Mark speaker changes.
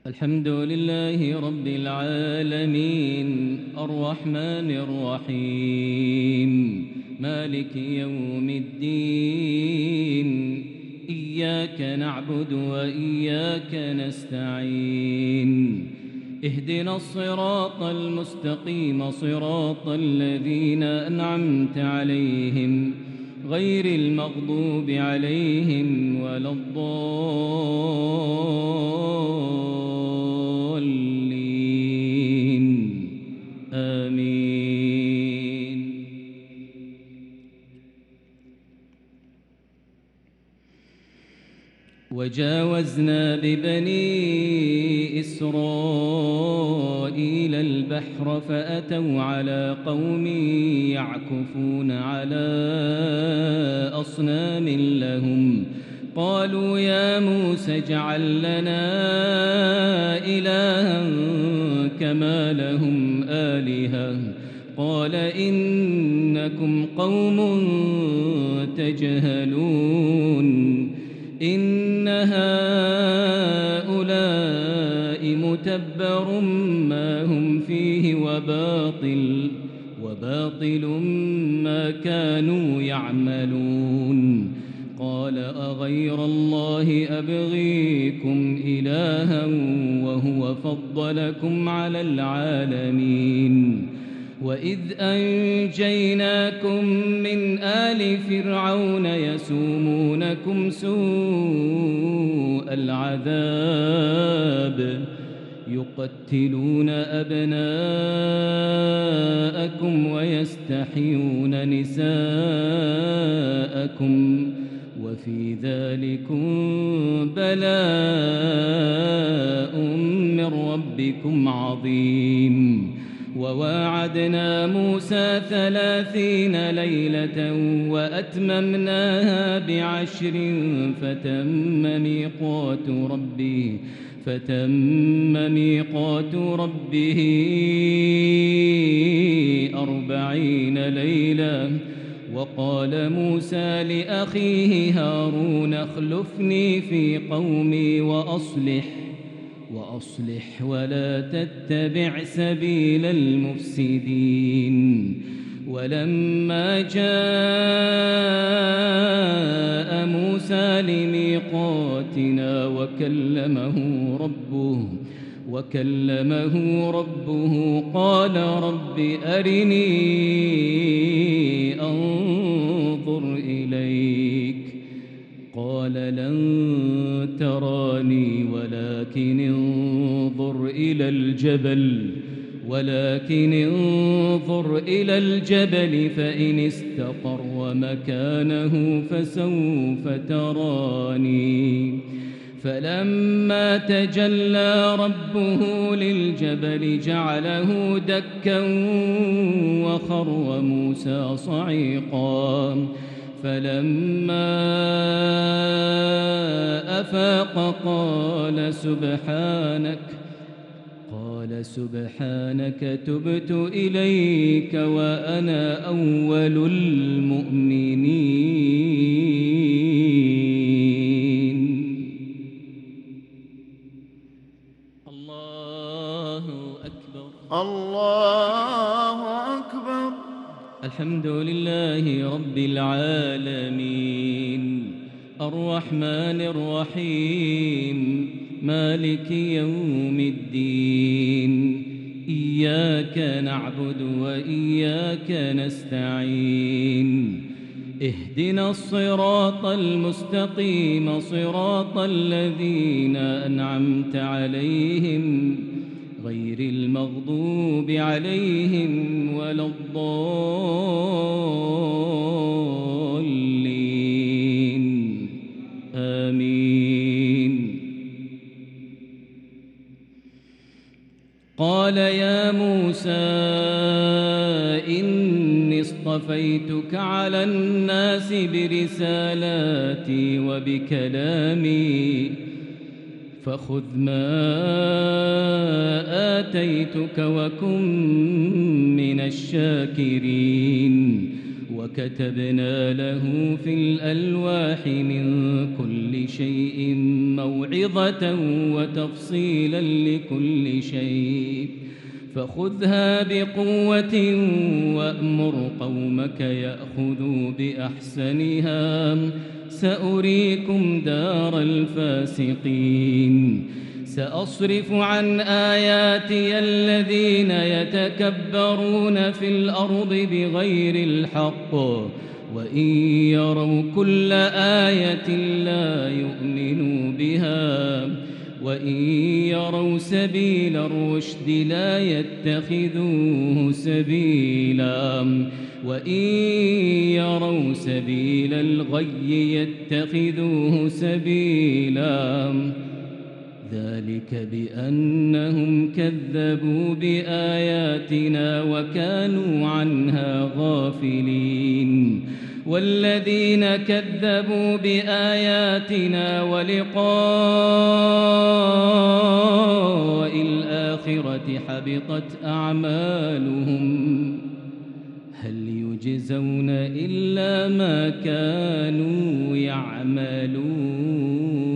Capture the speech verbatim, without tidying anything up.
Speaker 1: الحمد لله رب العالمين الرحمن الرحيم مالك يوم الدين إياك نعبد وإياك نستعين اهدنا الصراط المستقيم صراط الذين أنعمت عليهم غير المغضوب عليهم ولا الضالين آمين. وجاوزنا ببني إسرائيل البحر فأتوا على قوم يعكفون على أصنام لهم قالوا يا موسى اجعل لنا إلها كما لهم آلهة قال إنكم قوم تجهلون إن هؤلاء متبر ما هم فيه وباطل وباطل ما كانوا يعملون قال أغير الله أبغيكم إلها وهو فضلكم على العالمين وإذ أنجيناكم من آل فرعون يسومونكم سوء العذاب يقتلون أبناءكم ويستحيون نساءكم وفي ذلكم بلاء من ربكم عظيم وواعدنا موسى ثلاثين ليلة وأتممناها بعشر فتم ميقات ربه فتم ميقات ربه أربعين ليلة وقال موسى لأخيه هارون اخلفني في قومي وأصلح وأصلح ولا تتبع سبيل المفسدين ولما جاء موسى لميقاتنا وكلمه ربه وكلمه ربه قال رب أرني أنظر إليك قال لن تراني ولكن انظر إلى الجبل ولكن انظر إلى الجبل فإن استقر مكانه فسوف تراني فلما تجلى ربه للجبل جعله دكا وخر موسى صعيقا فلما أفاق قال سبحانك قال سبحانك تبت إليك وأنا أول المؤمنين. الله أكبر
Speaker 2: الله أكبر.
Speaker 1: الحمد لله رب العالمين الرحمن الرحيم مالك يوم الدين إياك نعبد وإياك نستعين اهدنا الصراط المستقيم صراط الذين أنعمت عليهم غير المغضوب عليهم ولا الضالين آمين. قال يا موسى إني اصطفيتك على الناس برسالاتي وبكلامي فخذ ما آتيتك وكن من الشاكرين وكتبنا له في الألواح من كل شيء موعظة وتفصيلا لكل شيء فخذها بقوة وأمر قومك يأخذوا بأحسنها سأريكم دار الفاسقين سأصرف عن آياتي الذين يتكبرون في الأرض بغير الحق وإن يروا كل آية لا يؤمنوا بها وإن يروا سبيل الرشد لا يتخذوه سبيلا وإن يروا سبيل الغي يتخذوه سبيلا ذلك بأنهم كذبوا بآياتنا وكانوا عنها غافلين والذين كذبوا بآياتنا ولقاء الآخرة حبطت أعمالهم هل يجزون إلا ما كانوا يعملون